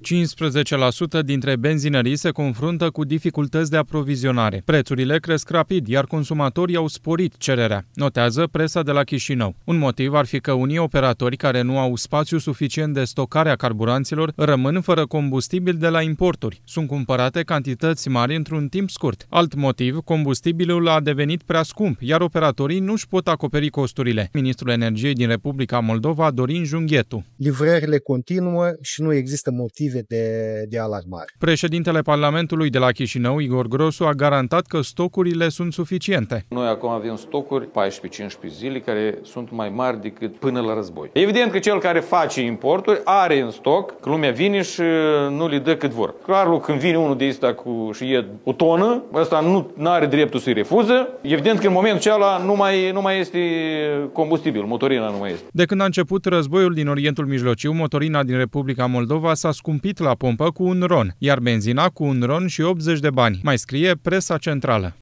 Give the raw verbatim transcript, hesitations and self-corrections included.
cincisprezece la sută dintre benzinării se confruntă cu dificultăți de aprovizionare. Prețurile cresc rapid, iar consumatorii au sporit cererea, notează presa de la Chișinău. Un motiv ar fi că unii operatori care nu au spațiu suficient de stocare a carburanților rămân fără combustibil de la importuri. Sunt cumpărate cantități mari într-un timp scurt. Alt motiv, combustibilul a devenit prea scump, iar operatorii nu își pot acoperi costurile. Ministrul Energiei din Republica Moldova, Dorin Junghetu. Livrările continuă și nu există motive de, de alarmare. Președintele Parlamentului de la Chișinău, Igor Grosu, a garantat că stocurile sunt suficiente. Noi acum avem stocuri paisprezece cincisprezece zile care sunt mai mari decât până la război. Evident că cel care face importuri are în stoc, că lumea vine și nu le dă cât vor. Clar, când vine unul de ăsta cu și e o tonă, ăsta nu are dreptul să-i refuză. Evident că în momentul acela nu mai, nu mai este combustibil, motorina nu mai este. De când a început războiul din Orientul Mijlociu, motorina din Republica Moldova s-a scumpit la pompă cu un ron, iar benzina cu un ron și optzeci de bani, mai scrie presa centrală.